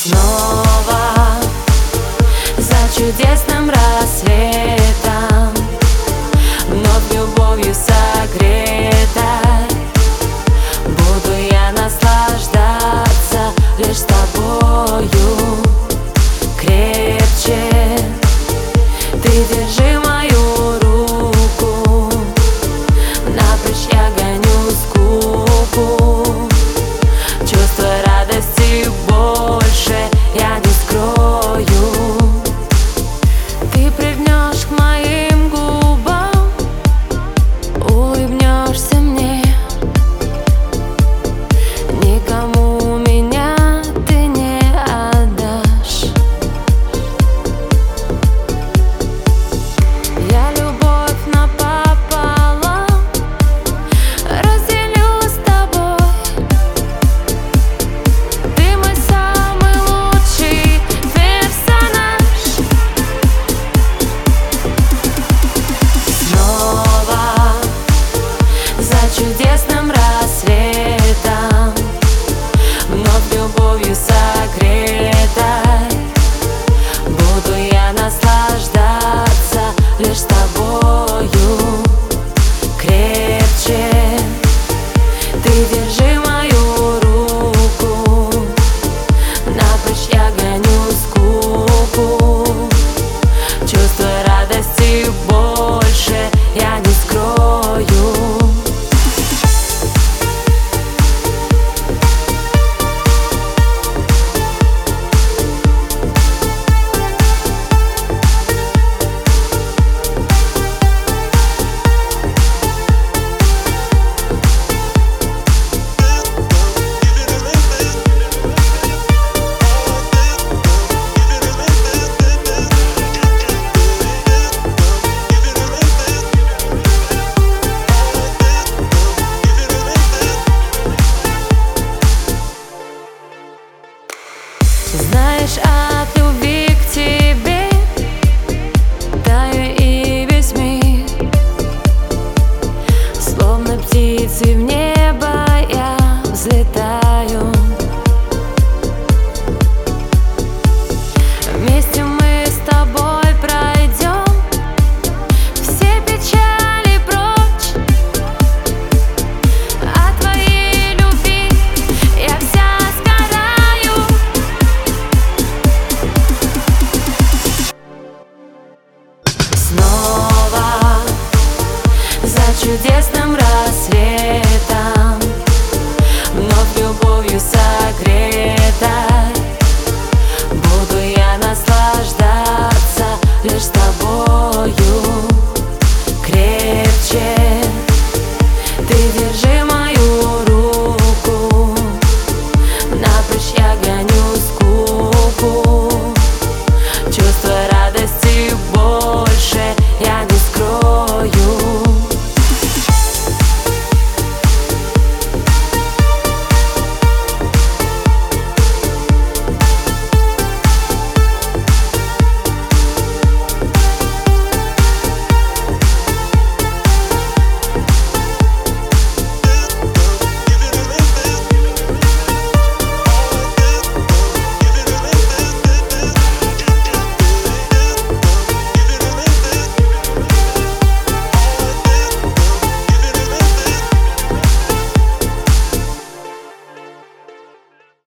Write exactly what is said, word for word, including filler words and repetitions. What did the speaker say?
Снова за чудесным рассветом, вновь любовью согретой, буду я наслаждаться лишь с тобою крепче. Ты держи мою руку, напрочь я гоню скуку. Чувство радости больше я не скрою. Ты прильнешь к моим губам, улыбнешься мне. Никому меня ты не отдашь. Я любовь напополам разделю с тобой. Ты мой самый лучший персонаж. Снова за чудесным рассветом, вновь любовью согретой, буду я наслаждаться лишь с тобою крепче. Ты держи мою руку, напрочь я гоню скуку. Чувство радости больше я не скрою. Знаешь, а